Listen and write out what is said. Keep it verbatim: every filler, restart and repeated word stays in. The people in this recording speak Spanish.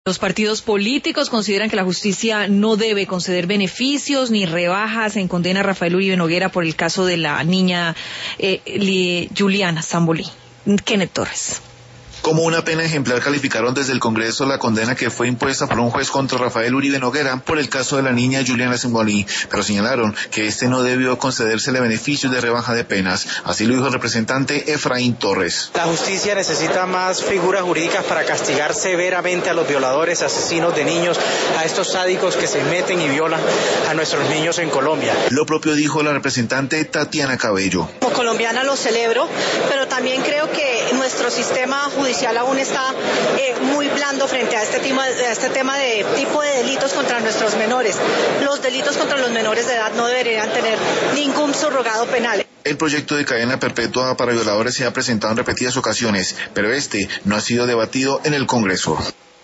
Los partidos políticos consideran que la justicia no debe conceder beneficios ni rebajas en condena a Rafael Uribe Noguera por el caso de la niña eh, Juliana Sambolí. Kenneth Torres. Como una pena ejemplar calificaron desde el Congreso la condena que fue impuesta por un juez contra Rafael Uribe Noguera por el caso de la niña Juliana Sambolí, pero señalaron que este no debió concedérsele beneficios de rebaja de penas. Así lo dijo el representante Efraín Torres. La justicia necesita más figuras jurídicas para castigar severamente a los violadores, asesinos de niños, a estos sádicos que se meten y violan a nuestros niños en Colombia. Lo propio dijo la representante Tatiana Cabello. Como colombiana lo celebro, pero también creo que nuestro sistema judicial aún está eh, muy blando frente a este, tema, a este tema de tipo de delitos contra nuestros menores. Los delitos contra los menores de edad no deberían tener ningún subrogado penal. El proyecto de cadena perpetua para violadores se ha presentado en repetidas ocasiones, pero este no ha sido debatido en el Congreso.